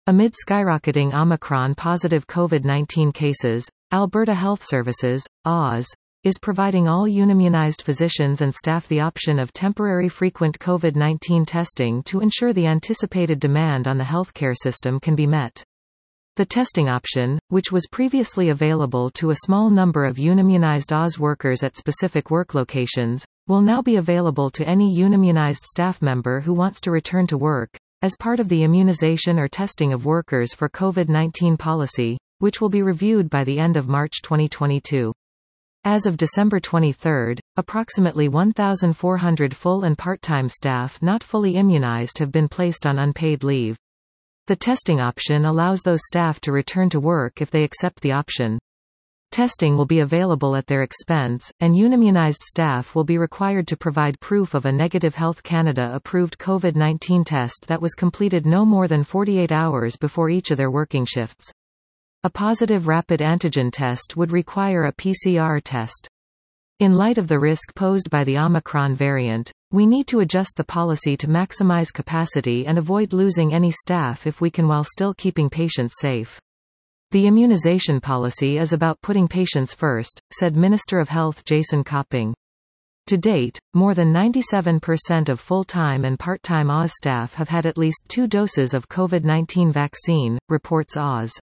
Amid skyrocketing Omicron-positive COVID-19 cases, Alberta Health Services, AHS, is providing all unimmunized physicians and staff the option of temporary frequent COVID-19 testing to ensure the anticipated demand on the healthcare system can be met. The testing option, which was previously available to a small number of unimmunized AHS workers at specific work locations, will now be available to any unimmunized staff member who wants to return to work, as part of the immunization or testing of workers for COVID-19 policy, which will be reviewed by the end of March 2022. As of December 23, approximately 1,400 full and part-time staff not fully immunized have been placed on unpaid leave. The testing option allows those staff to return to work if they accept the option. Testing will be available at their expense, and unimmunized staff will be required to provide proof of a negative Health Canada-approved COVID-19 test that was completed no more than 48 hours before each of their working shifts. A positive rapid antigen test would require a PCR test. In light of the risk posed by the Omicron variant, we need to adjust the policy to maximize capacity and avoid losing any staff if we can while still keeping patients safe. The immunization policy is about putting patients first, said Minister of Health Jason Copping. To date, more than 97% of full-time and part-time AHS staff have had at least 2 doses of COVID-19 vaccine, reports AHS.